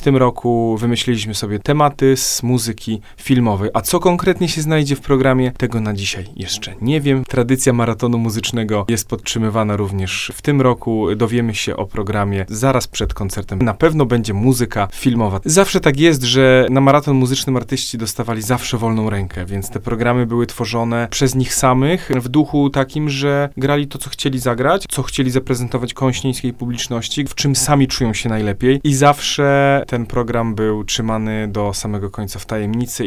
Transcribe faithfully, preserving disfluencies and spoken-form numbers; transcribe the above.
W tym roku wymyśliliśmy sobie tematy z muzyki filmowej. A co konkretnie się znajdzie w programie, tego na dzisiaj jeszcze nie wiem. Tradycja maratonu muzycznego jest podtrzymywana również w tym roku. Dowiemy się o programie zaraz przed koncertem. Na pewno będzie muzyka filmowa. Zawsze tak jest, że na maraton muzycznym artyści dostawali zawsze wolną rękę, więc te programy były tworzone przez nich samych w duchu takim, że grali to, co chcieli zagrać, co chcieli zaprezentować kąśnieńskiej publiczności, w czym sami czują się najlepiej i zawsze ten program był trzymany do samego końca w tajemnicy.